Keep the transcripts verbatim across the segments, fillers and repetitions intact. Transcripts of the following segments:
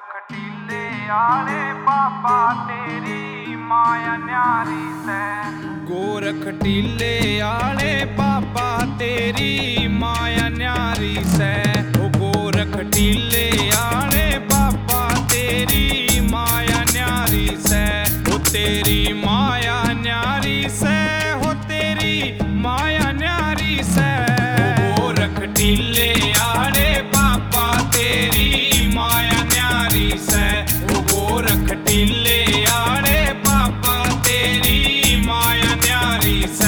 खटीले आले बाबा तेरी माया न्यारी से। गोरख टीले आले बाबा तेरी माया न्यारी से। ओ गोरख टीले आले बाबा तेरी माया न्यारी से। ओ तेरी माया न्यारी से, हो तेरी माया न्यारी से। ओ गोरख टीले आले बाबा तेरी माया न्यारी से। ओ गोरख टीले आले बाबा तेरी माया न्यारी से।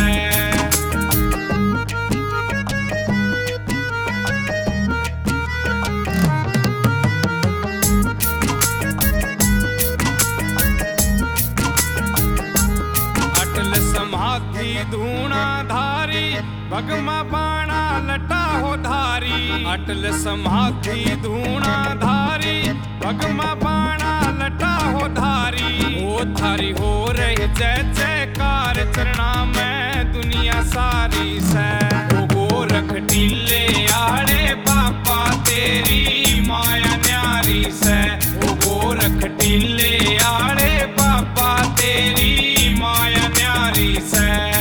अटल समाधि धूणा धारी भगमा बाणा लटा हो धारी। अटल समाधि धूणा धारी भगमा बाणा लटा हो धारी। हो धारी हो रही जय जयकार चरणा में दुनिया सारी से। ओ गोरख टीले आड़े बाबा तेरी माया न्यारी से। ओ गोरख टीले आड़े बाबा तेरी माया न्यारी से।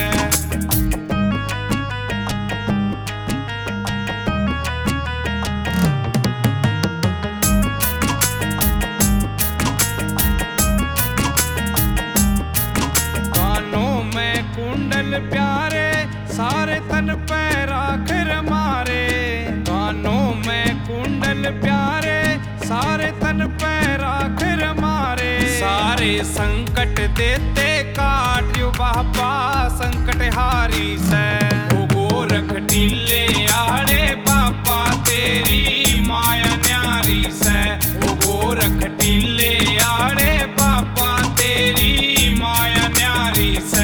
कुंडल प्यारे सारे तन पे राखर मारे। कानों में कुंडल प्यारे सारे तन पे राखर मारे। सारे संकट देते काट्यो बाबा संकट हारी से। ओ गोरख टीले आड़े बाबा तेरी माया न्यारी से। ओ गोरख टीले आड़े बाबा तेरी माया न्यारी से।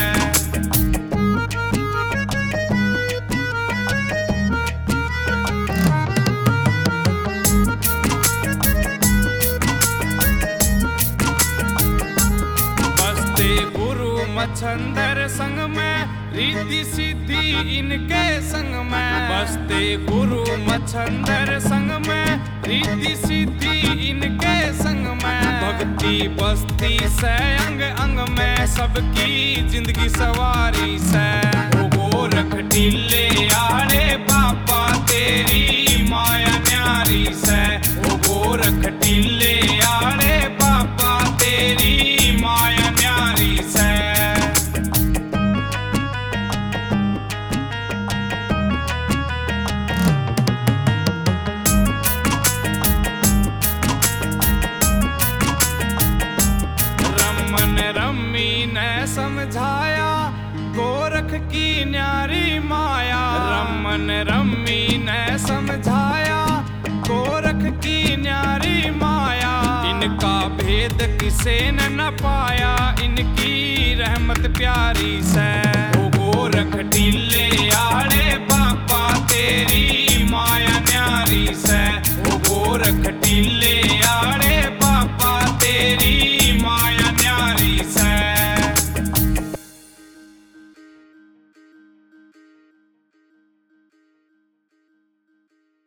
मच्छंदर संग में रिद्धि सिद्धि इनके संग में। बसते गुरु मच्छंदर संग में रिद्धि सिद्धि इनके संग में। भक्ति बस्ती से अंग अंग में सबकी जिंदगी सवारी से। ओ गोरख टीले आड़े बाबा तेरी माया न्यारी से। ओ गोरख टीले आड़े बाबा तेरी माया न्यारी से। समझाया गोरख की न्यारी माया। रमन रम्मी ने समझाया गोरख की न्यारी माया। इनका भेद किसे न न पाया, इनकी रहमत प्यारी से।